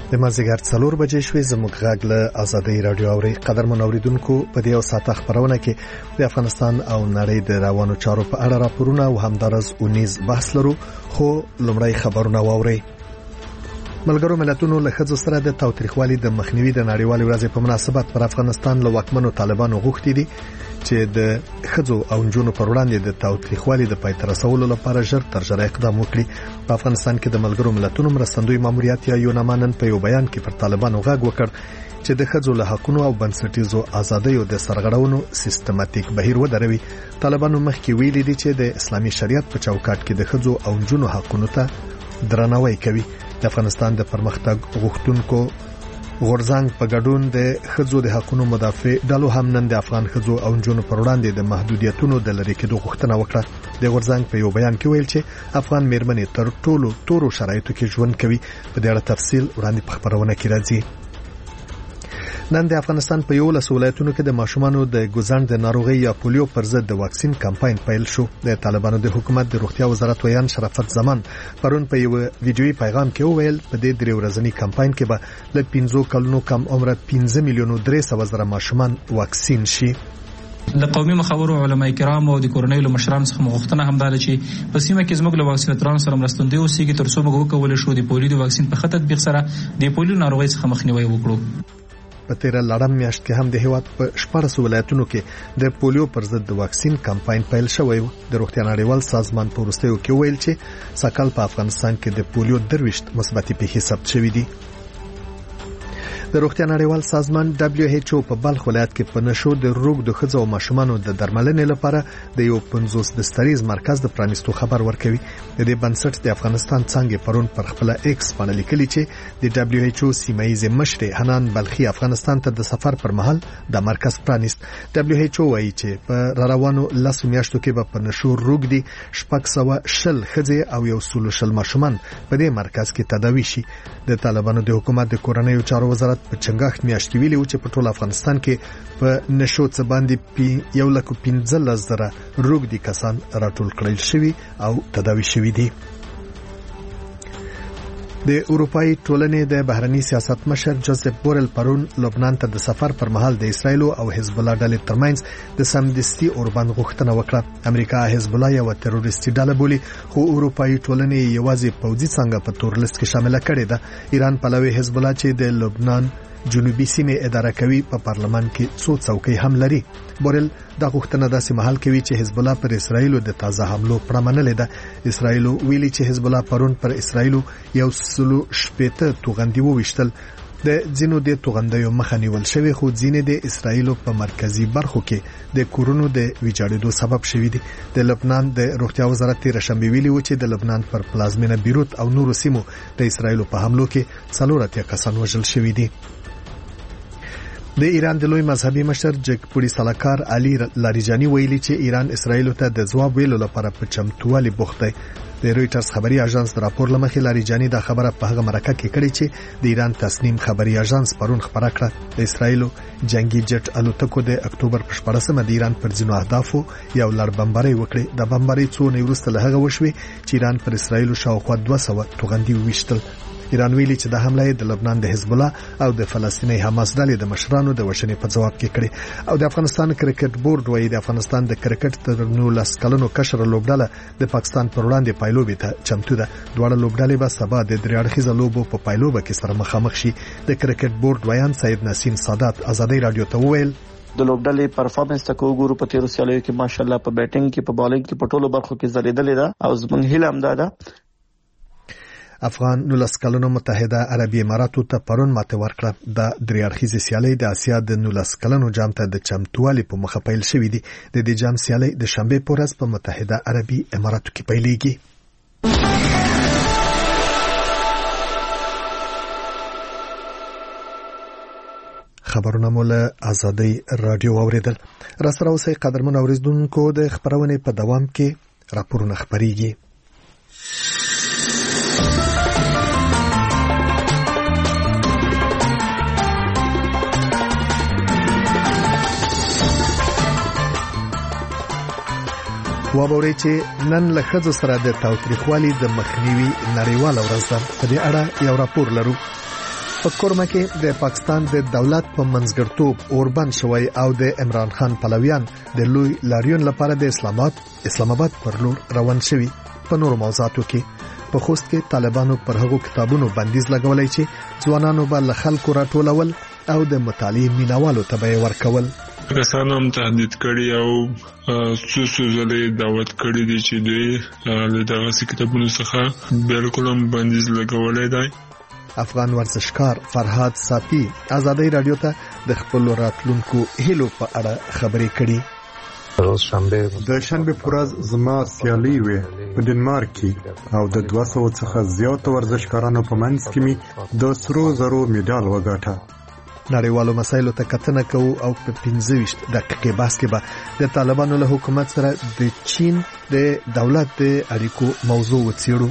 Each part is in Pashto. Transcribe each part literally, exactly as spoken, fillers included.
د مازیګر څلور بجې شوې. زموږ غږ له آزادۍ رادیو اوري. قدرمن اوریدونکو، په دې او ساعت خبرونه کې د افغانستان او نړۍ د روانو چارو په اړه راپورونه او همدارس اونیز بحث لرو، خو لومړی خبرونه واوري. ملګرو ملتونو له ښځو سره د تاوتریخوالي د مخنیوي د نړیوالې ورځې په مناسبت پر افغانستان له واکمنو طالبانو غوښتي دي چې د ښځو او نجونو پر وړاندې د تاوتریخوالي د پای ته رسولو لپاره ژر تر ژره اقدام وکړي. په افغانستان کې د ملګرو ملتونو مرستندوی ماموریت یا یوناما نن په یو بیان کې پر طالبانو غږ وکړ چې د ښځو له حقونو او بنسټیزو ازادیو د سرغړونو سیستماتیک بهیر ودروي. طالبانو مخکې ویلي دي چې د اسلامي شریعت په چوکاټ کې د ښځو او نجونو حقونو ته درناوی کوي. د افغانستان د پرمختګ غوښتونکو غورځنګ په ګډون د ښځو د حقونو مدافع ډلو هم نن د افغان ښځو او نجونو پر وړاندې د محدودیتونو د لرې کېدو غوښتنه وکړه. د غورځنګ په یو بیان کې ویل چې افغان میرمنې تر ټولو تورو شرایطو کې ژوند کوي. په دې اړه تفصیل وړاندې په خبرونه کې راځي. نن د افغانستان په یو لس ولایتونو کې د ماشومانو د ګوزڼ د ناروغي یا پولیو پر ضد د واکسین کمپاین پیل شو. د طالبانو د حکومت د روغتیا وزارت ویان شرافت زمان پرون په یو ویډیويي پیغام کې وویل په دې درې ورځنی کمپاین کې به له پنځه کلونو کم عمره پنځه میلیونو درې سوه زره ماشومان واکسین شي. د قومي مخاورو علماء کرام او د کورنۍ له مشرانو څخه مغوښتنه هم ده چې په سیمه کې زموږ له واکسیناتورانو سره مرستندوی اوسېږي تر څو موږ وکولای شو د پولیو د واکسین په خطر تطبیق سره د پولیو ناروغۍ څخه مخنیوي وکړو. په تیر لړم میاشت کې هم د هیواد په شپږ ولایتونو کې د پولیو پر ضد د واکسین کمپاین پیل شوی و. د روغتیا نړیوال سازمان په وروستیو کې ویل چې سکهال په افغانستان کې د پولیو درويشت مثبتې پیښې ثبت شوې دي. د روغتیا نړیوال سازمان دبليو ایچ او په بلخ ولایت کې په نشو د روغ د ښځو او ماشومانو د درملنې لپاره د یو پنځوس دستریز مرکز د پرانیستو خبر ورکوي. د دې بنسټ د افغانستان څنګه پرون پر خپل ایکس باندې لیکلي چې د دبليو ایچ او سیمایي مشر حنان بلخي افغانستان ته د سفر پر مهال د مرکز پرانیست. دبليو ایچ او وايي چې په روانو لس میاشتو کې به په نشو روغ دي شپږ سوه شل ښځې او یو سل شل ماشومان په دې مرکز کې تداوي شي. د طالبانو د حکومت د کورنۍ چارو وزارت په چنګښت میاشت ویلي و چې په ټول افغانستان کې په نشو څه باندې یو لک پنځلس زره روغ دي کسان راټول کړل شوي او تداوي شوي دي. د اروپאי ټولنې د بهرني سیاست مشر جوزف بورل پرون لبنان ته د سفر پر مهال د اسرایل او حزب الله ډلې ترمنځ د سمدستي اوربند غوښتنه وکړه. امریکا حزب الله یو تروریستي ډله بولي، خو اروپאי ټولنې یوازې پوځي څنګه په تور لیست کې شامل کړي ده. ایران پلوي حزب الله چې د لبنان جنوبي سیمه اداره کوي په پارلمان کې څو څوکۍ هم لري. بورل دا غوښتنه داسې مهال کوي چې حزب الله پر اسرایل د تازه حملو پرمنلې ده. اسرایل ویلي چې حزب الله پرون پر اسرایل یو سلو شپېته توغندي وویشتل. د ځینو د توغندیو مخه نیول شوی، خو ځینې د اسرایل په مرکزی برخو کې د کورونو د ویجاړېدو سبب شوی دی. د لبنان د روغتیا وزارت تیر شنبه ویلي و چې د لبنان پر پلازمینه بیروت او نورو سیمو د اسرایل په حملو کې څلور اتیا کسان وژل شوی دي. د ایران د لوی مذهبي مشر جګپوړي سلاکار علي لاریجانی ویلي چې ایران اسرایل ته د ځواب ویلو لپاره په چمتووالي بوخت دی. د رويټرز خبري اژانس د راپور لمخې لاریجانی دا خبره په هغه مرکه کې کړې چې د ایران تصنیم خبري اژانس پرون خبره کړه. د اسرایل جنگي جټ الوتکو د اکتوبر په شپږمه د ایران پر ځینو اهدافو یو لړ بمباري وکړي. د بمباري څو نه وروسته له هغه وشوي چې ایران پر اسرایل شاوخوا دوه سوه توغندي وویشتل. ایران ویلي چې د حمله د لبنان د حزب الله او د فلسطیني حماس ډلې د مشرانو د وشنې په جواب کې کړي. او د افغانستان کرکټ بورډ وایي د افغانستان د کرکټ تر نولس کلنو کشر لوبډاله د پاکستان پر وړاندې پایلوبي ته چمتو ده. دواړه لوبډلې به سبا د درې اړخیزه لوبو په پایلوبه کې سره مخامخ شي. د کرکټ بورډ ویان سید نسیم سادات آزادۍ رادیو ته وویل د لوبډلې پرفارمنس ته وګورو په تیر سیالیو کې ماشاءالله په بیټینګ کې په بالینګ کې په ټولو برخو کې ځلیدلې ده او زموږ هیله هم ده افغان نولس کلنو متحده عربي اماراتو ته پرون ماته ورکړه. د درې اړخیزې سیالۍ د اسیا د نولس کلنو جام ته د چمتووالي په مخه پیل شوې دي. د دې جام سیالۍ د شنبه په ورځ په متحده عربي اماراتو کې پیلېږي. خبرونه مو له آزادۍ رادیو اوریدل. را سره اوسئ قدرمن اوریدونکو، د خبرونې په دوام کې راپورونه خبرېږي. وابوري چې نن له ښځو سره د تاوتریخوالي د مخنیوي نړیواله ورځ ده. په دې اړه یو راپور لرو. په کورما کې د پاکستان د دولت په منځګړتوب اوربند شوی او د عمران خان پلویان د لوی لاریون لپاره د اسلام آباد اسلام آباد پر لور روان شوي. په نورو موضوعاتو کې په خوست کې طالبانو پر هغو کتابونو بندیز لګولای چې ځوانانو به له خلکو راټولول او د مطالعې مینوالو ته به ورکول. کسان هم تهدید کړي او څو څو ځله دعوت کړي دي چې دوی له دغه کتابونو څخه بالکل هم بندیز لګولای دی. افغان ورزشکار فرهاد صافی آزادۍ رادیو ته د خپل راتلونکو هیلو په اړه خبرې کړي. روز شنبه د شنبه پورز زما سیالي وي په ډنمارک کې او د دوه سوه څخه زیات ورزشکارانو په منځ کې می د سرو زرو میډال وګاټه. نړیوالو مسایلو ته کتنه کوو او په پنځه ویشت دقیقې بحث کې به د طالبانو له حکومت سره د چین د دولت د اړیکو موضوع وڅېړو.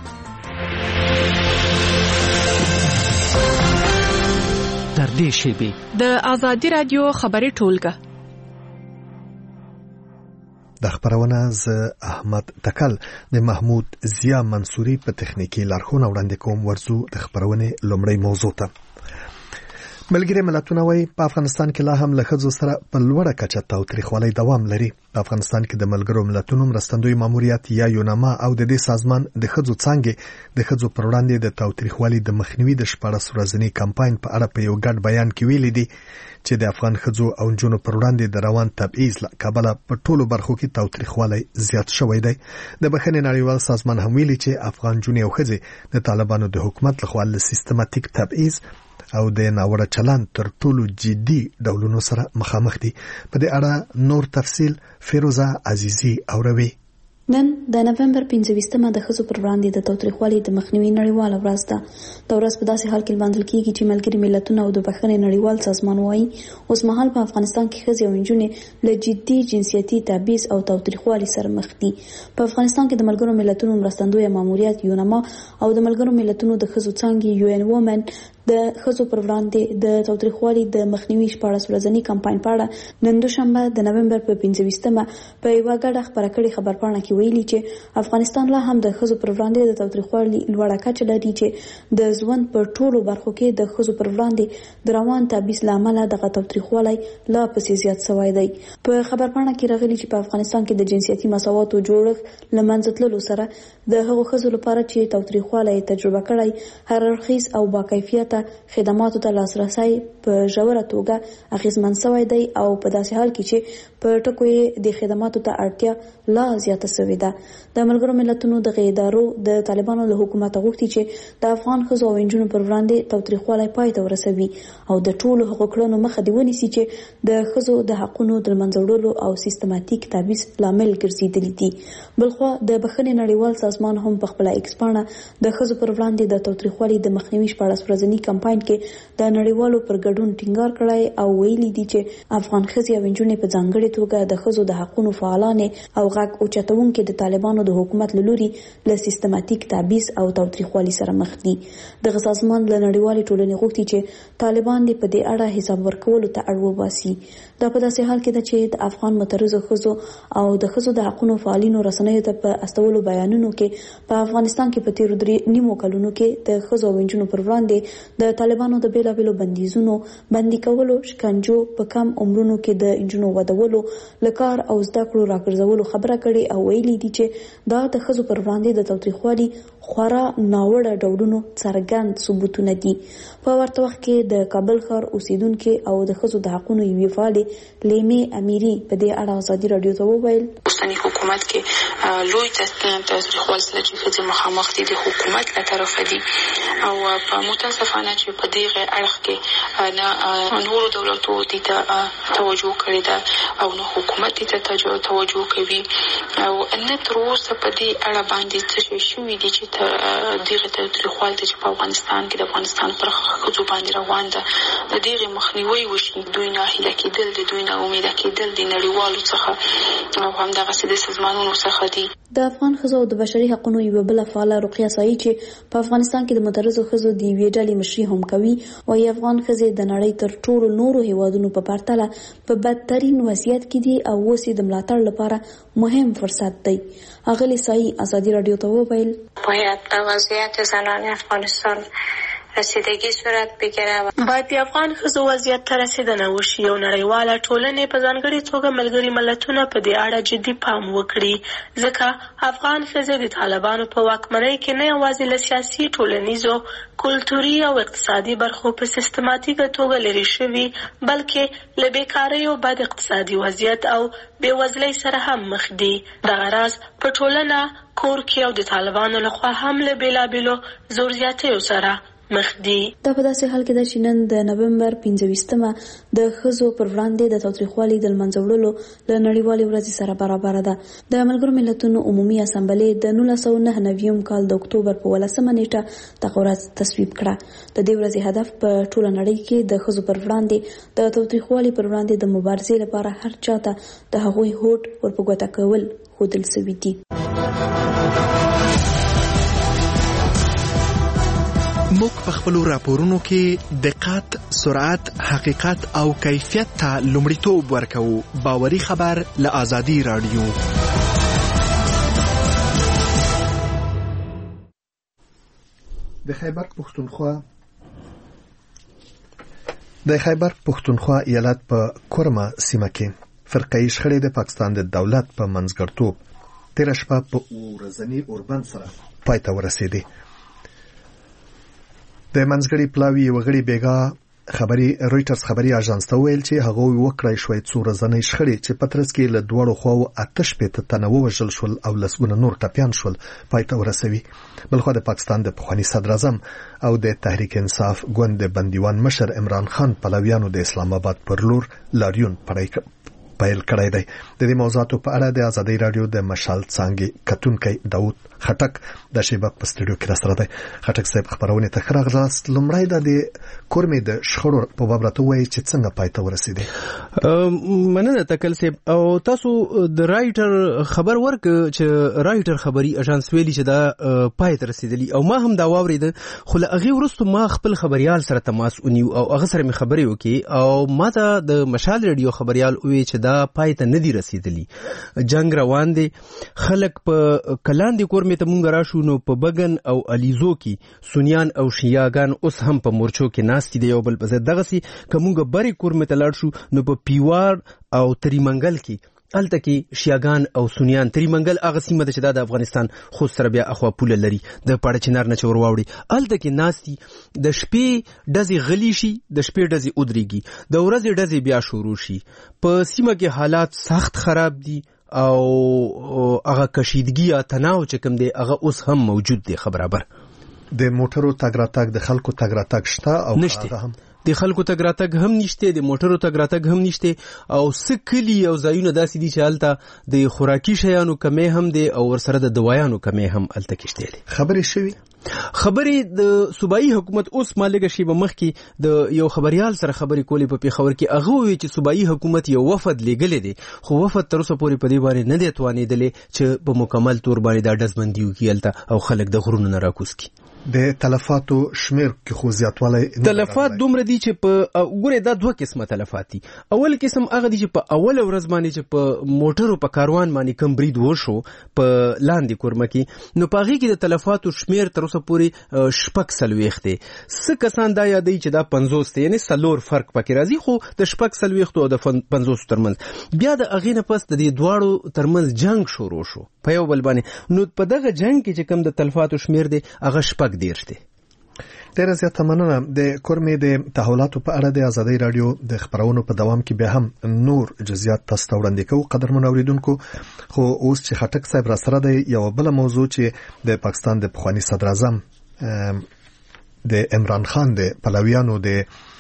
تر دې شیبې د آزادي رادیو خبري ټولګه د خبرونه ز احمد تکل د محمود ضیا منصوري په تخنیکی لارښوونه وړاندې کوم. ورزو د خبرونه لومړی موضوع ته. ملګری ملتونه وايي په افغانستان کې لا هم له ښځو سره په لوړه کچه تاوتریخوالی دوام لري. په افغانستان کې د ملګرو ملتونو مرستندوی ماموریت یا یوناما او د دې سازمان د ښځو څانګې د ښځو پر وړاندې د تاوتریخوالي د مخنیوي د شپاړس ورځني کمپاین په اړه په یو ګډ بیان کې ویلي دي چې د افغان ښځو او نجونو پر وړاندې د روان تبعیض له کبله په ټولو برخو کې تاوتریخوالی زیات شوی دی. د بخښنې نړیوال سازمان هم ویلي چې افغان نجونې او ښځې د طالبانو د حکومت لخوا له سیستماتیک تبعیض او د ناوړه چلند تر ټولو جدي ډولونو سره مخامخ دي. په دې اړه نور تفصیل فیروزه عزیزی اوروي. نن د نومبر پنځه ویشتمه د ښځو پر وړاندې د تاوتریخوالي د مخنیوي نړیواله ورځ ده. دا ورځ په داسې حال کې لمانځل کیږي چې ملګري ملتونه او د بخښنې نړیوال سازمان وايي اوس مهال په افغانستان کې ښځې او نجونې له جدي جنسیتي تبعیض او تاوتریخوالي سره مخ دي. په افغانستان کې د ملګرو ملتونو مرستندوی ماموریت یوناما او د ملګرو ملتونو د ښځو څانګې یو ان وومن د ښځو پر وړاندې د تاوتریخوالي د مخنیوي شپاړس ورځني کمپاین په اړه نن دوشنبه د نومبر په پنځه ویشتمه په یوه ګډه خپره کړې خبرپاڼه کې ویلي چې افغانستان لا هم د ښځو پر وړاندې د تاوتریخوالي لوړه کچه لري چې د ژوند په ټولو برخو کې د ښځو پر وړاندې د روان تبعیض له امله دغه تاوتریخوالی لا پسې زیات شوی دی. په خبرپاڼه کې راغلي چې په افغانستان کې د جنسیتي مساواتو جوړښت له منځه تللو سره د هغو ښځو لپاره چې تاوتریخوالی تجربه کړی هر اړخیز او باکیفیته خدماتو ته لاسرسی په ژوره توګه اغیزمن شوی دی او په داسې حال کې چې په ټکو یې د خدماتو ته اړتیا لا زیاته شوې ده. د ملګرو ملتونو دغه ادارو د طالبانو له حکومت غوښتي چې د افغان ښځو او نجونو پر وړاندې تاوتریخوالی پای ته ورسوي او د ټولو هغو کړنو مخه دې ونیسي چې د ښځو د حقونو د له منځه وړلو او سیستماتیک تبعیض لامل ګرځېدلي دي. بلخوا د بخښنې نړیوال سازمان هم په خپله ایکس پاڼه د ښځو پر وړاندې د تاوتریخوالي د مخنیوي شپاړس ورځني کمپاین کې د نړیوالو پر ګډون ټینګار کړی او ویلي دي چې افغان ښځې او نجونې په ځانګړې توګه د ښځو د حقونو فعالانې او غږ اوچتونکي د طالبانو د حکومت له لوري له سیستماتیک تبعیض او تاوتریخوالي سره مخ دي. دغه سازمان له نړیوالې ټولنې غوښتي چې طالبان دې په دې اړه حساب ورکولو ته اړ وباسي. دا په داسې حال کې ده چې د افغان مترزو ښځو او د ښځو د حقونو فعالینو رسنیو ته په استولو بیانونو کې په افغانستان کې په تیرو درې نیمو کلونو کې د ښځو او نجونو پر وړاندې د طالبانو د بیلابیلو بندیزونو بندي کولو، شکنجو، په کم عمرونو کې د نجونو ودولو، له کار او زده کړو راګرځولو خبره کړې او ویلي دي چې دا د ښځو پر وړاندې د تاوتریخوالي خورا ناوړه ډولونو څرګند ثبوتونه دي. په ورته وخت کې د کابل ښار اوسیدونکي او د ښځو د حقونو یوې فعالې لیمې امیري په دې اړه ازادي راډیو ته وویل اوسني حکومت کې لوی تاوتریخوالي سره چې ښځې مخامخ دي د حکومت له طرفه دي او په متاسفانه چې په دې اړخ کې نه نورو دولتو دې ته توجه کړې ده او نه حکومت دې ته توجه کوي او نه تر اوسه په دې اړه باندې څه شی شوي دي چې دغه تاوتریخوالي چې په افغانستان کې د افغانستان پر ښځو باندې روان ده د دغې مخنیوی وشي. دوی ناهیله کېدل دي، دوی ناامیده کېدل د نړیوالو څخه او همدغسې د سازمانونو څخه دي. د افغان ښځو او د بشري حقونو یوه بله فعاله رقیه سایي چې په افغانستان کې د مترزو ښځو د یوې ډلې مشري هم کوي وایي افغان ښځې د نړۍ تر ټولو نورو هیوادونو په پرتله په بدترین وضعیت کې دي او اوس یې د ملاتړ لپاره مهم فرصت دی. اغلې سایي ازادي راډیو ته وویل باید د وضعیت زنان افغانستان رسیدگی صورت بگیره. باید د افغان ښځو وضعیت ته رسیدنه وشي او نړیواله ټولنې په ځانګړې توګه ملګري ملتونه په دې اړه جدي پام وکړي، ځکه افغان ښځې د طالبانو په واکمنۍ کې نه یوازې له سیاسي، ټولنیزو، کلتوري او اقتصادي برخو په سیستماتیکه توګه لرې شوي، بلکې له بیکارۍ او بد اقتصادي وضعیت او بېوزلۍ سره هم مخ دي. دغه راز په ټولنه، کور کې او د طالبانو لخوا هم له بېلابېلو زور زیاتیو سره مخ دي. دا په داسې حال کې ده چې نن د نومبر پنځه ویشتمه د ښځو پر وړاندې د تاوتریخوالي د له منځه وړلو له نړیوالې ورځې سره برابره ده. د ملګرو ملتونو عمومي اسامبلې د نولس سوه نهه نوي کال د اکتوبر په ولسمه نیټه دغه ورځ تصویب کړه. د دې ورځې هدف په ټوله نړۍ کې د ښځو پر وړاندې د تاوتریخوالي پر وړاندې د مبارزې لپاره هر چاته د هغوی هوډ ور په ګوته کول ښودل سوي دي. موږ په خپلو راپورونو کې دقت، سرعت، حقیقت او کیفیت ته لومړیتوب ورکوو. باوري خبر له آزادي رادیو. د خیبر پښتونخوا د خیبر پښتونخوا ایالت په کورما سیمه کې فرقه‌ای شخړې د پاکستان د دولت په منځګړتوب تیر شپه په ورځنی اوربند سره پای ته ورسېدې. د منځګړي پلاوی وغړي بیګا خبري رويټرز خبري اژانس ته ویل چې هغه وکړای شوې څو ورځنۍ شخړې چې پترس کې له دوړو خواو آتش په تنوع وژل شول او لسګونه نور ټپيان شول پای ته ورسوي. بلخو د پاکستان د پخوانی صدر اعظم او د تحریک انصاف ګوند بندیوان مشر عمران خان پلویانو د اسلام آباد پر لور لاریون پړای پیل کړی دی. د دې موضوعاتو په اړه د آزادۍ رادیو د مشال څانګې کتونکي داوود خټک د شیبک په سټوډیو کې راسره دی. خټک صاحب خبرونه ته راغلاست. لومړی د کورمې د شخړو په باب راته وایي چې څنګه پای ته ورسېدې. مننه تکل صاحب. او تاسو د رائټر خبر ورک چې رائټر خبري اژانس ویلي چې دا پای ته رسیدلی او ما هم دا واورید، خو له هغه وروسته ما خپل خبريال سره تماس ونیو او هغه سره مې خبرې وکي او ما ته د مشال رادیو خبريال وی چې دا پای ته ندی رسیدلی. جنگ روان دی. خلک په کلاندې کورمې ته مونږ راشو نو په بغن او الیزو کې سنیان او شیعاګان اوس هم په مورچو کې ناستي دی. یو بل په دغه سي کومګه بری کورمې ته لاړ شو نو په پیوار او تریمنګل کې الته کې شیعاګان او سنیان تریمنګل هغه سیمه ده چې د افغانستان خو سره بیا اخوا پوله لري د پاړه چنار نه چور واوړي. الته کې ناستي د شپې دزي غلی شي، د شپې دزي ودريږي، د ورځې دزي بیا شروع شي. په سیمه کې حالات سخت خراب دي او هغه کشیدګي یا تناو چې کوم دی هغه اوس هم موجود دی. خبره د موټرو تګ راتګ د خلکو تګ راتګ شته او هغه هم د خلکو تګ راتګ هم نشته، د موټرو تګ راتګ هم نشته او سکلی او ځایونه داسې دي چې الته د خوراکي شیانو کمې هم دي او ورسره د دوايانو کمې هم الته کېشته دي. خبرې شوي خبرې د صوبایي حکومت اوس مالګه شی به مخ کې د یو خبريال سره خبرې کولې په پیښور کې. هغه وی چې صوبایي حکومت یو وفد لګلې دي خو وفد تر اوسه پورې په دې باندې نه دی توانېدلې چې په مکمل تور باندې دا دزمندیو کېلته او خلک د غرونو نه راکوس کی. د تلفاتو شمیر کې خو زیاتوالی تلفات دومره دي چې په ګوره دا دوه قسمه تلفات دي. اول قسم هغه دي چې په اول ورځ باندې چې په موټرو په کاروان باندې کم برید وشو په لاندې کورمه کې نو په هغه کې د تلفاتو شمیر تر اوسه پورې شپږ سلويخت دي. څه کسان دا یادوي چې دا پنځوس دي، یعنی سلور فرق پکې راځي، خو د شپږ سلويخت او د پنځوس ترمنځ بیا د اغې نه پس د دې دواړو ترمنځ جنگ شروع شو په یو بل باندې. نو په دغه جنگ کې چې کم د تلفاتو شمیر دي هغه شپږ دیرشته. ډیره زیاته مننه. د کورمې د تحولاتو په اړه د آزادۍ رادیو د خبرونو په دوام کې به هم نور جزئیات تاسو ته وړاندې کوو قدرمن اوریدونکو. خو اوس چې خټک صاحب را سره دی یو بل موضوع چې د پاکستان د پخوانی صدر اعظم د عمران خان د پلویانو د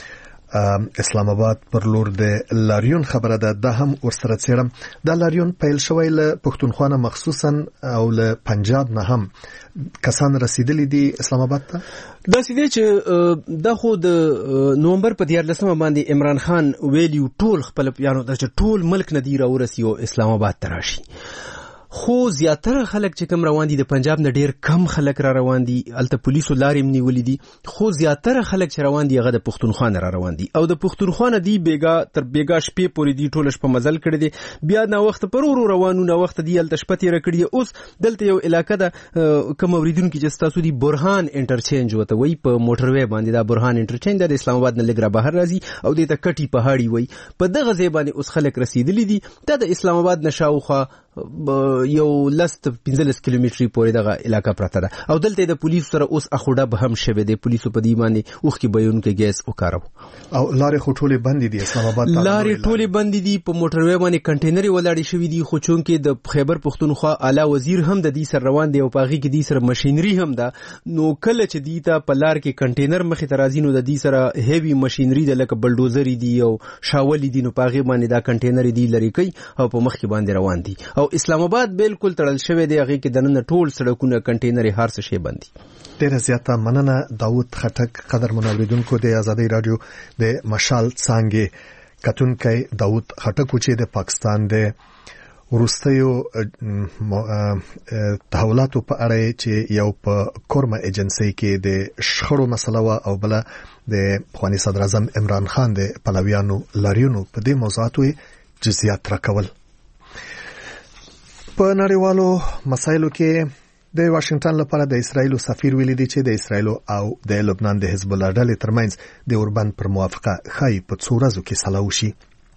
اسلام آباد پر لور د لاریون خبره ده. دا هم ورسره څیړم. دا لاریون پیل شوی له پښتونخوا نه مخصوصا او له پنجاب نه هم کسان رسیدلی دي اسلام آباد ته. دا سیده چې دا خو د نومبر په دیارلسمه باندې عمران خان ویلیو ټول خپل پیانو د ټول ملک نه دی را ورسیو اسلام آباد ته راشي. خو زیاتره خلک چې کوم روان دي د پنجاب نه ډیر کم خلک را روان دي، الته پولیسو لارې نیولې دي، خو زیاتره خلک چې روان دي هغه د پښتونخوا نه را روان دي او د پښتونخوا نه دی بیګا تر بیګا شپې پورې دی ټول شپه مزل کړی دي، بیا نه وخت پر ورو روانو نه وخت دی الته شپه تیر کړی. اوس دلته یو علاقه ده کوم اوریدونکو چې تاسو دی برهان انټرچینج وته وای په موټر وې باندې، دا برهان انټرچینج د اسلام آباد نه لګرا بهر راځي او د کټي پهاړي وای په دغه ځای باندې اوس خلک رسیدلی دي. دا د اسلام آباد نشاوخه یو لست پنځلس کیلومتري پورې دغه علاقه پراته ده او دلته د پولیسو سره اوس اخوډه به هم شوه د پولیسو په دی باندې اوخ کې بیون کې ګیس وکارو او لارې خټولې بندې دي. اسلام آباد لارې ټولې بندې دي، په موټر وې باندې کنټینري ولاړې شوې دي، خو چون کې د خیبر پښتونخوا اعلی وزیر هم د دې سره روان دی او پاغي کې دې سره ماشينري هم ده، نو کله چې دی ته په لار کې کنټینر مخې ته راځي نو د دې سره هیوی ماشينري د لکه بلډوزر دي او شاولې دي، نو پاغي باندې دا کنټینر دی لري کوي او په مخ کې باندې روان دي. او اسلام آباد بالکل تړل شوی دی، هغه کې دننه ټول سړکونه کنټینر هر څه شی بندي. ډیره زیاته مننه داوود خټک. قدر منوریدونکو د آزادۍ رادیو د مشال څنګه کتونکي داوود خټک چې د پاکستان د ورستیو تحولاتو په اړه چې یو په کورما ایجنسی کې د شخړو مسله وا او بل د خواني صدر اعظم عمران خان د پلویانو لاریونو په دې موضوعاتو جزئیات راکول. په نړیوالو مسایلو کې د واشنگټن لپاره د اسرایل سفیر ویلي دی چې د اسرایل او د لبنان د حزب الله ډلې ترمنځ د اوربند پر موافقه خای په څو ورځو کې سلا وشي.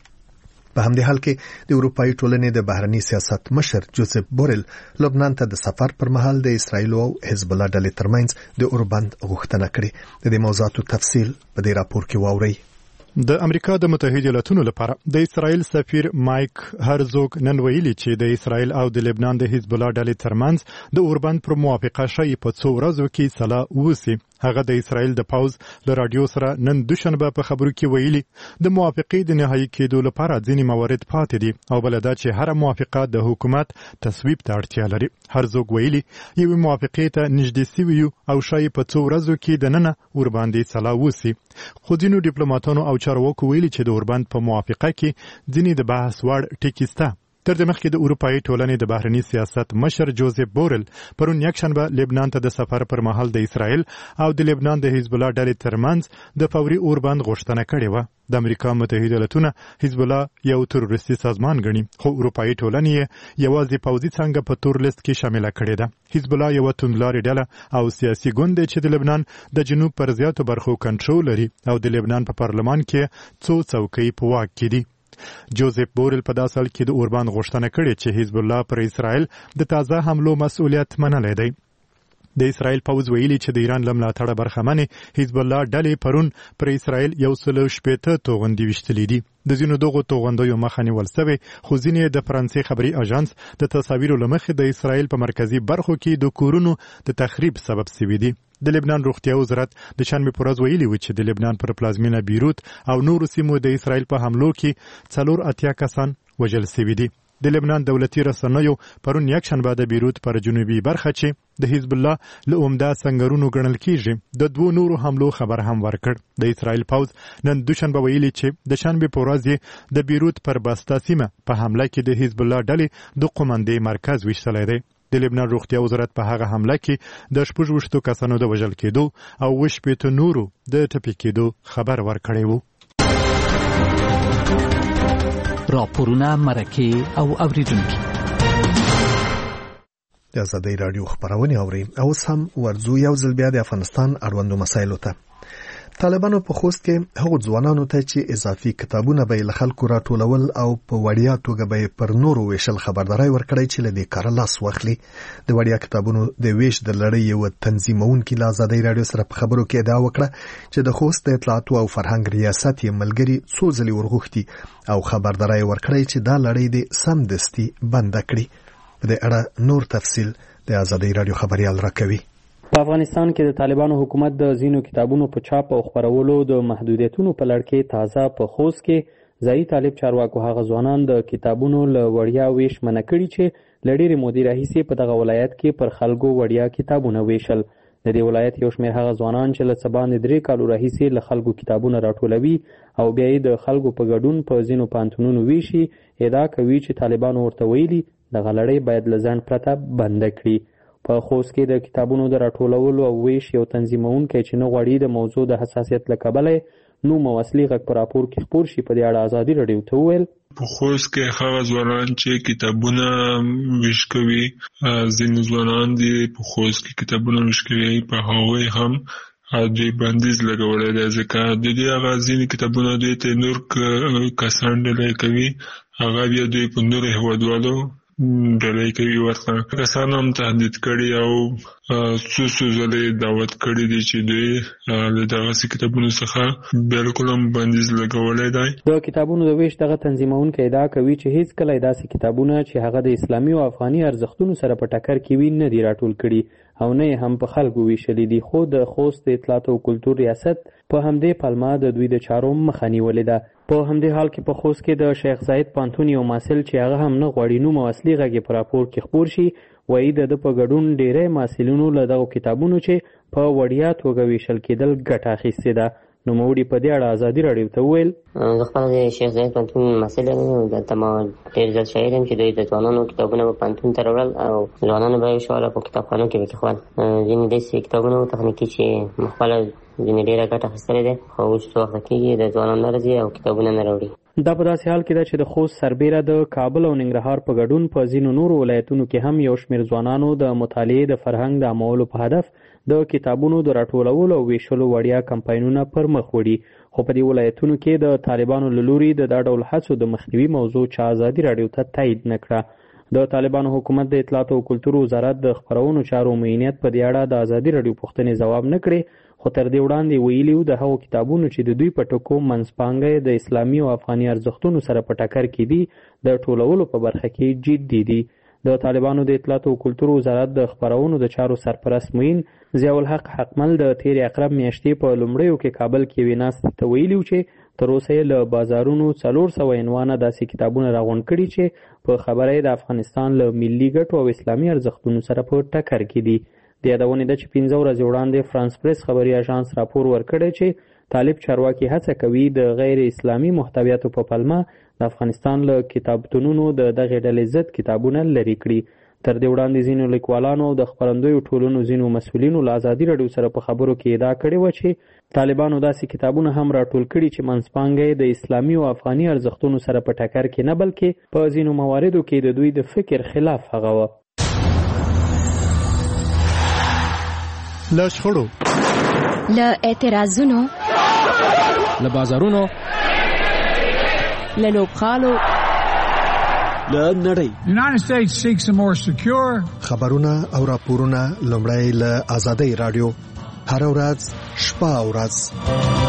په همدې حال کې د اروپאי ټولنې د بهرنی سیاست مشر جوزف بورل لبنان ته د سفر پر مهال د اسرایل او حزب الله ډلې ترمنځ د اوربند غوښتنه کړې. د دې موضوعاتو تفصیل په دې راپور کې واورئ. د امریکا د متحده ایالاتونو لپاره د اسرایل سفیر مایک هرزوگ نن ویلي چې د اسرایل او د لبنان د حزب الله ډلې ترمنځ د اوربند پر موافقه شي په څو ورځو کې سلا وسی. هغه د اسرایل د پاوز له رادیو سره نن دوشنبه په خبرو کې ویلي د موافقې د نهایی کېدو لپاره ځینې موارد پاتې دي او بل دا چې هر موافقه د حکومت تصویب ته اړتیا لري. هرزوگ ویلي یو موافقې ته نږدې سوي او شای په څو ورځو کې د نن اورباندې سلا وسی. خو ځینو ډیپلوماټانو او چارواکو ویلي چې د اوربند په موافقه کې ځینې د بحث وړ ټکي شته. تر دې مخکې د اروپאי ټولنې د بهرنی سیاست مشر جوزف بورل پرون یکشنبه لبنان ته د سفر پر مهال د اسرایل او د لبنان د حزب الله ډلې ترمنځ د فوري اوربند غوښتنه کړې و. د امریکا متحده ایالاتونه حزب الله یو تروریستي سازمان ګڼي، خو اروپאי ټولنې یوازې پوځي څنګه په تور لیست کې شامل کړې ده. حزب الله یو توندلاري ډله او سیاسي ګوند چې د لبنان د جنوب پر زیاتو برخو کنټرول لري او د لبنان په پارلمان کې څو څوکۍ په واک کې دي. جوزف بورل په داسې حال کې د اوربند غوښتنه کړې چې حزب الله پر اسرائیل د تازه حملو مسؤلیت منلی دی. د اسرائیل پوځ ویلي چې د ایران له ملاتړه برخمنې حزب الله ډلې پرون پر اسرائیل یو سل شپېته توغندي ویشتلي دي. د ځینو دغو توغندیو مخه نیول سوې، خو ځینې د فرانسې خبري اژانس د تصاویرو له مخې د اسرائیل په مرکزي برخو کې د کورونو د تخریب سبب سوي دي. د لبنان روغتیا وزارت د شنبه پر ورځ ویلي و چې د لبنان پر پلازمینه بیروت او نورو سیمو د اسرائیل په حملو کې څلور اتیا کسان وژل شوي دي. د لبنان دولتي رسنیو پرون یکشنبه د بیروت پر جنوبي برخه چې د حزب الله له عمده سنگرونو ګڼل کیږي د دوو نورو حملو خبر هم ورکړ. د اسرائیل پوځ نن دوشنبه ویلي چې د شنبه پر ورځ د بیروت پر بستا سیمه په حمله کې د حزب الله ډلې د قومندې مرکز ویشتلی دی. د لبنان روغتیا وزارت په هغه حمله کې د شپږ ویشتو کسانو د وژل کېدو او اووه شپېته نورو د ټپي کېدو خبر ورکړی و. راپورونه، مرکې او اوریدونکي د آزادۍ رادیو خبرونه اوري. اوس هم ورځو یو ځل بیا د افغانستان اړوندو مسایلو ته. طالبانو په خوست کې هغو ځوانانو ته چې اضافي کتابونه به له خلکو راټولول او په وړیا توګه به پر نورو ویشل خبرداري ورکړی چې له دې کار لاس واخلي. د وړیا کتابونو د ویش د لړۍ یو تنظیمونکي له آزادۍ رادیو سره په خبرو کې ادعا وکړه چې د خوست د اطلاعات او فرهنګ ریاست یې ملګري څو ځلې ورغوښتي او خبرداري ورکړی چې دا لړۍ د سمدستي بند کړي. په دې اړه نور تفصیل د آزادۍ رادیو خبريال راکوي. په افغانستان کې د طالبانو حکومت د ځینو کتابونو په چاپ او خپرولو د محدودیتونو په لړ کې تازه په خوست کې ځایي طالب چارواکو هغه ځوانان د کتابونو له وړیا ویش منع کړي چې له ډېرې مودې راهیسې په دغه ولایت کې پر خلکو وړیا کتابونه ویشل. د دې ولایت یو شمېر هغه ځوانان چې له څه باندې درې کالو راهیسې له خلکو کتابونه راټولوي او بیا یې د خلکو په ګډون په ځینو پوهنتونونو ویشي ادعا کوي چې طالبانو ورته ویلي د غلړۍ باید له ځنډ پرته بنده کړي. په خوست کې د کتابونو د راټولولو او ویش یو تنظیمونکی چې نه غواړي د موضوع د حساسیت له کبله نوم او اصلي غږ په راپور کې خپور شي په دې اړه ازادي راډیو ته وویل په خوست کې هغه ځوانان چې کتابونه ویش کوي ځینې ځوانان دي په خوست کې کتابونه ویش کوي په هغوی هم دوی بندیز لګولی دی ځکه د دې هغه ځینې کتابونه دوی ته نور کسان ډلې کوي هغه بیا دوی په نورو هېوادوالو ډلې کوي ورته کسان هم تهدید کړي او څو څو ځلې دعوت کړي دي چې دوی له دغسې کتابونو څخه بلکل هم بندیز لګولی دی. د کتابونو د ویش دغه تنظیمونکی ادعا کوي چې هیڅکله یې داسې کتابونه چې هغه د اسلامي او افغاني ارزښتونو سره په ټکر کې وي نه دي راټول کړي او نه یې هم په خلکو ویشلي دي. خو د خوست د اطلاعات او کلتور ریاست په همدې پلمه د دوی د چارو مخه نیولې ده. په همدې حال کې په خوست کې د شیخ زاید پوهنتون یو محصل چې هغه هم نه غواړي نوم او اصلي غږ یې په راپور کې خپور شي وایي د ده په ګډون ډیری محصلینو له دغو کتابونو چې په وړیا توګه ویشل کېدل ګټه اخیستې ده. نوموړي په دې اړه ازادي راډیو ته وویل زه خپله د شیخ زاید پوهنتون محصل یم دلته ما ډېر زیات شاعر یم چې دوی د ځوانانو کتابونه به پوهنتون ته راوړل او ځوانانو به یې وشول په کتابخانو کې به کېښول ځینې داسې کتابونه تخنیکي چې ما خپله ځینې ډېره ګټه اخیستلې ده خو اوس څه وخته کېږي د ځوانان نه راځي او کتابونه نه راوړي. دا په داسې حال کې ده چې د خوست سربیره د کابل او ننګرهار په ګډون په ځینو نورو ولایتونو کې هم یو شمېر ځوانانو د مطالعې د فرهنګ د عامولو په هدف د کتابونو د راټولولو او ویشلو وړیا کمپاینونه پر مخ وړي. خو په دې ولایتونو کې د طالبانو له لوري د دا ډول هڅو د مخنیوي موضوع چا ازادي راډیو ته تایید نه کړه. د طالبانو حکومت د اطلاعات او کلتور وزارت د خپرونو چارو معینیت په دې اړه د ازادي راډیو پوښتنې ځواب نه کړې خو تر دې وړاندې ویلي وو د هغو کتابونو چې د دوی په ټکو منځپانګه د اسلامي او افغاني ارزښتونو سره په ټکر کې دي د ټولولو په برخه کې جدي دي. د طالبانو د اطلاعات او کلتور وزارت د خپرونو د چارو سرپرست معین ضیاء الحق حقمل د تېرې اقرب میاشتې په لومړیو کې کابل کې یوې ناستې ته ویلي وو چې تر اوسه یې له بازارونو څلور سوه عنوانه داسې کتابونه راغونډ کړي چې په خبره یې د افغانستان له ملي ګټو او اسلامي ارزښتونو سره په ټکر کې دي. د یادونې ده چې پنځه ورځې وړاندې فرانس پریس خبري اژانس راپور ورکړی چې طالب چارواکي هڅه کوي د غیر اسلامي محتویاتو په پلمه د افغانستان له کتابتونونو د دغې ډلې ضد کتابونه لرې کړي. تر دې وړاندې ځینو لیکوالانو او د خپرندویو ټولنو ځینو مسؤلینو له ازادي راډیو سره په خبرو کې ادعا کړې وه چې طالبانو داسې کتابونه هم راټول کړي چې منځپانګه یې د اسلامي او افغاني ارزښتونو سره په ټکر کې نه بلکې په ځینو مواردو کې د دوی د فکر خلاف هغه وه. له شخړو له اعتراضونو له بازارونو له لوبغالو له نړۍ United States seeks a more secure خبرونه او راپورونه لومړی له آزادۍ راډیو هر ورځ شپه او ورځ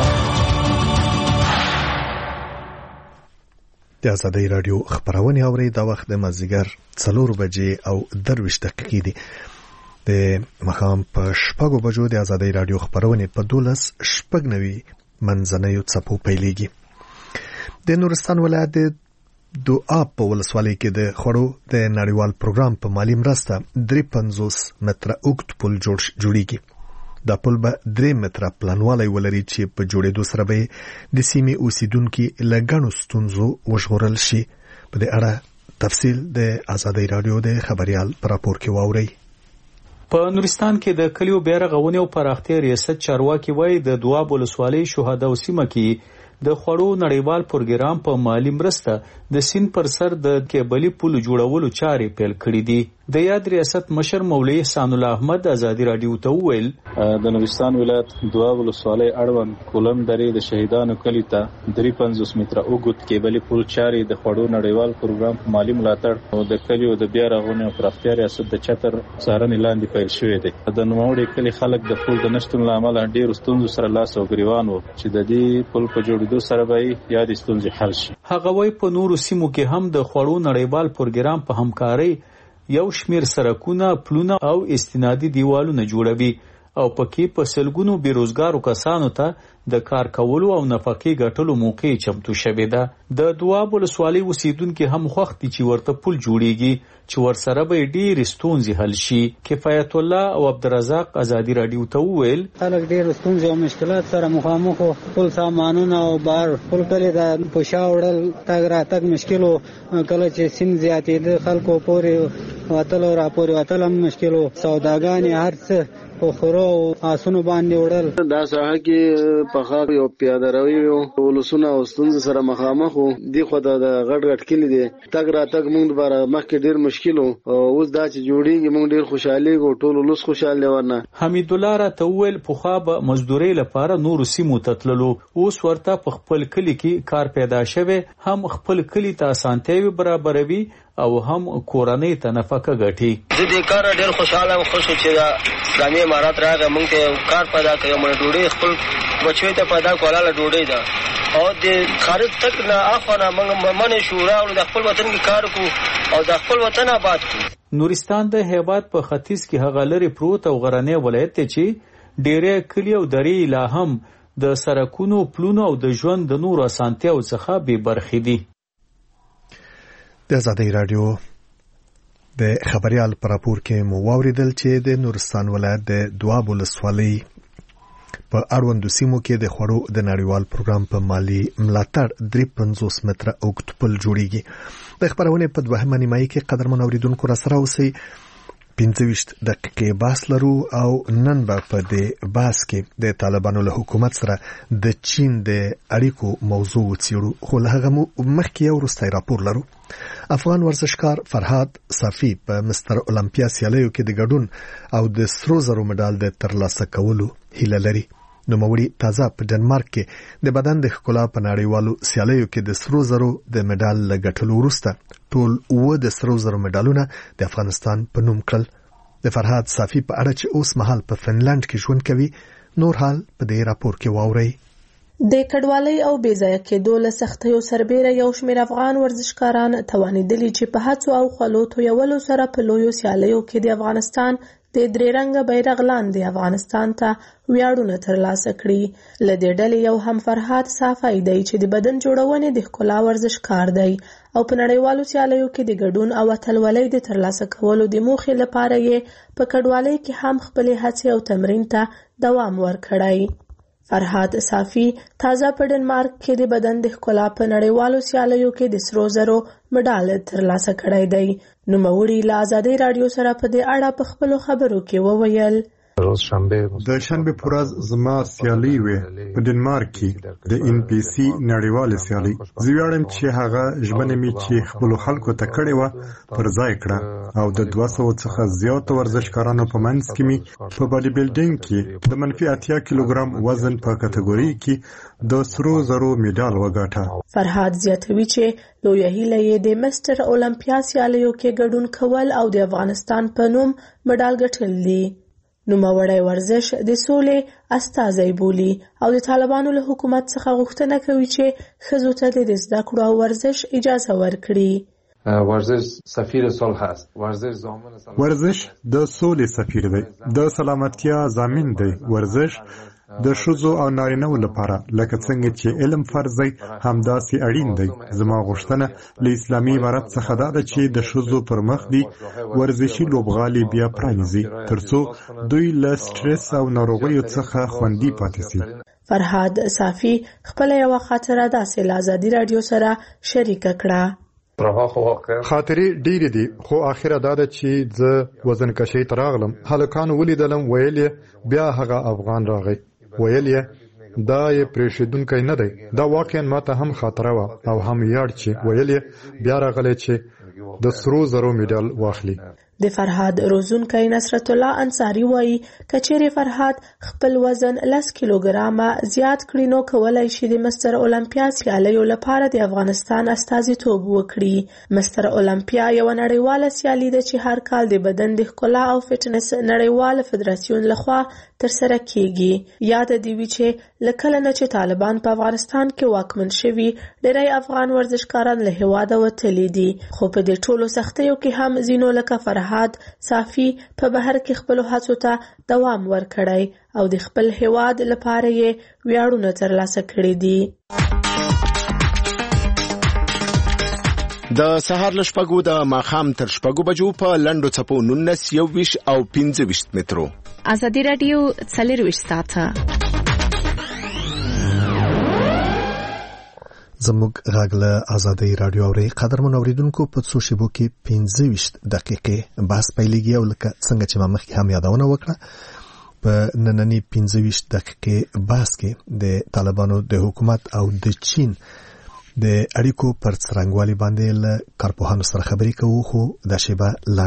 د آزادۍ راډیو خبرونه اوري د وخت د مازیګر څلور بجې او درویشت دقیقې دي. د مخام په شپږو بجو د آزادۍ راډیو خبرونه په دولس شپږ نوي منځنیو څپو پیلېږي. د نورستان ولایت د دعا په ولسوالۍ کې د خړو د نړیوال پروګرام په مالی مرسته درې پنځوس متره اوږد پل جوړیږي. دا پل به درې متره پلانوالی ولري چې په جوړېدو سره به د سیمې اوسیدونکي له ګڼو ستونزو وژغورل شي. په دې اړه تفصیل د آزادۍ راډیو د خبریال په راپور کې واورئ. په نورستان کې د کلیو بیا رغونې او پراختیا ریاست چارواکي وایي د دواب ولسوالۍ شهدا سیمه کې د خوړو نړیوال پروګرام په مالی مرسته د سیند پر سر د کیبلي پل جوړولو چارې پیل کړې دي. د یاد ریاست مشر مولوي احسان الله احمد آزادي راډیو ته وویل د نورستان ولایت دواب ولسوالۍ اړوند کولم درې د شهیدانو کلي ته درې پنځوس متره اوږد کیبلي پل چارې د خوړو نړیوال پروګرام په مالی ملاتړ او د کلیو د بیا رغونې او پراختیا ریاست د چتر څارنې لاندې پیل شوی دی. د نوموړي کلي خلک د پل د نشتون له امله ډېرو ستونزو سره لاس او ګریوان وو چې د دې پل په جوړېدو سره به یا د ستونزې حل شي. هغه وایي په نورو سیمو کې هم د خوړو نړیوال پروګرام په همکارۍ یو شمیر سرکونه، پلونه او استنادي دیوالونه جوړوي او پکې په سلګونو بیروزګارو کسانو ته د کار کولو او نفقې ګټلو موقع چمتو شوې ده. د دواب ولسوالۍ اوسیدونکي هم خوښ دي چې ورته پل جوړیږي چې ورسره به ډېرې ستونزې حل شي. کفایت الله او عبدالرزاق ازادي راډیو ته وویل خلک ډېر ستونزې او مشکلات سره مخامخ وو. ټول سامانونه او بار ټول کلي د په شا وړل تګ راتګ مشکل وو. کله چې سیند زیاتېده خلکو پورې وتل او راپورې وتل هم مشکل وو. سوداګانې هر څه په خورو او آسونو باندې وړل. دا ساحه کې پخا یو پیاده روي او ولسونه او ستونزې سره مخامخ وو. دی خو د غټ غټ کلی دی تګ راتګ موږ لپاره مخکې ډېر مشکل وو. اوس دا چې جوړیږي موږ ډېر خوشاله یو. ټول ولس خوشاله ورنه. حمید الله راته وویل پخوا به مزدورۍ لپاره نورو سیمو ته تللو، اوس ورته په خپل کلي کې کار پیدا شوی، هم خپل کلي ته اسانتیاوې برابروي او هم کورنۍ ته نفقه ګټي. زه د کار ډېر خوشاله او خوش چې دا اسلامي امارات راغی موږ ته کار پیدا کړو. موږ ډوډۍ خپل بچو ته پیدا کوله ډوډۍ ده او د خارج تک نه اخونه موږ منې شورا او د خپل وطن کې کار کو او د خپل وطن آباد کو. نورستان د هیواد په ختیځ کې هغه لري پروت او غرنی ولایت دی چې ډېرې کلی او درې لا هم د سرکونو پلونو او د ژوند د نورو اسانتیاو څخه بې برخې دي. د آزادۍ راډیو د خبريال پر راپور کې مو واوریدل چې د نورستان ولایت د دواب ولسوالۍ په اړوندو سیمو کې د خوړو د نړیوال پروګرام په مالی ملاتړ درې پنځوس متره اوږد پل جوړیږي. د خبرونې په دوهمه نیمایي کې قدرمن اوریدونکو را سره اوسئ. پنځه ویشت دقیقې باس لرو او نن به په دې باس کې د طالبانو له حکومت سره د چین د اړیکو موضوع وڅېړو. خو له هغه مخکې یو وروستی راپور لرو. افغان ورزشکار فرهاد صافي په مستر اولمپیا سیالیو کې د ګډون او د سرو زرو مډال د ترلاسه کولو هیله لري. نوموړي تازه په ډنمارک کې د بدن د ښکلا په نړیوالو سیالیو کې د سرو زرو د مډال له ګټلو وروسته ټول اووه د سرو زرو مډالونه د افغانستان په نوم کړل. د فرهاد صافي په اړه چې اوس مهال په فنلند کې ژوند کوي نور حال په دې راپور کې واورئ. د کډوالۍ او بې ځایه کېدو له سختیو سربیره یو شمېر افغان ورزشکاران توانېدلي چې په هڅو او خولو تویولو سره په لویو سیالیو کې د افغانستان د درې رنګه بیرغ لاندې افغانستان ته ویاړونه ترلاسه کړي. له دې ډلې یو هم فرهاد صافي دی چې د بدن جوړونې د ښکلا ورزشکار دی او په نړیوالو سیالیو کې د ګډون او اتلولۍ د ترلاسه کولو د موخې لپاره یې په کډوالۍ کې هم خپلې هڅې او تمرین ته دوام ورکړی. فرهاد صافي تازه په ډنمارک کې د بدن د ښکلا په نړیوالو سیالیو کې د سرو زرو مډال ترلاسه کړی دی. نوموړي له آزادۍ راډیو سره په دې اړه په خپلو خبرو کې وویل د شنبه پر ورځ زما سیالي وې په ډنمارک کې د ان پی سي نړیواله سیالي. زه ویاړم چې هغه ژمنه مې چې خپل خلکو ته کړې و پر ځای کړه او د دوه سوه څخه زیات ورزشکارانو په منځ کې مې په باډي بلډینګ کې د منفي اتیا کیلوګرام وزن په کټګوري کې د سرو زرو میډال وګاټه. فرهاد زیاتوي چې لویه هیله یې د مستر اولمپیا سیالیو کې ګډون کول او د افغانستان په نوم مډال ګټل دي. نوموړی ورزش د سولې استازی بولي او د طالبانو له حکومت څخه غوښتنه کوي چې ښځو ته د زده کړو او ورزش اجازه ورکړي. ورزش سفیر صلح است. ورزش ضامن ورزش د سولې سفیر دی، د سلامتیا ضامن دی. ورزش د ښځو او نارینه‌و لپاره لکه څنګه چې علم فرض دی همداسې اړین دی. زما غوښتنه له اسلامي امارت څخه دا ده چې د ښځو پر مخ دي ورزشي لوبغالي بیا پرانیزي ترڅو دوی له سټرس او ناروغیو څخه خوندي پاتې شي. فرهاد صافي خپل یو خاطره داسې له آزادي راډیو سره شریکه کړه. خاطرې ډېرې دي خو اخره دا ده چې زه وزن کشۍ ته راغلم، هلکانو ولیدلم، ویل یې بیا هغه افغان راغی، ویل یې دا یې پرېښودونکی نه دی. دا واقعا ماته هم خاطره وه او هم ویاړ چې ویل یې بیا راغلی چې د سرو زرو میډال واخلي. د فرهاد روزونکی نصرت الله انصاری وایي کچېرې فرهاد خپل وزن لس کیلوګرامه زیات کړي نو کولای شي د مستر اولمپیا سیالیو لپاره د افغانستان استازیتوب وکړي. مستر اولمپیا یو نړیواله سیالي ده چې هر کال د بدن د ښکلا او فټنس نړیواله فدراسیون لخوا ترسره کیږي. یاد دې وي چې له کله نه چې طالبان په افغانستان کې واکمن شوي ډېری افغان ورزشکاران له هېواده وتلي دي، خو په دې ټولو سختیو کې هم ځینو لکه فرهاد اتحاد صافي په بهر کې خپل هڅو ته دوام ورکړی او د خپل هیواد لپاره یې ویاړونه ترلاسه کړي دي. د سهار له شپږو د ماښام تر شپږو بجو په لنډو څپو نولس یوویشت او پنځه ویشت مترو. ازادي راډیو څلرویشت ساعته زموږ غږ له ازادي راډیو اوري. قدرمن اوریدونکو په څو شیبو کې پنځه ویشت دقیقې بحث پیلېږي او لکه څنګه چې ما مخکې هم یادونه وکړه په نننی پنځه ویشت دقیقې بحث کې د طالبانو د حکومت او د چین د اړیکو پر څرنګوالي باندې له کارپوهانو سره خبرې کوو، خو دا شیبه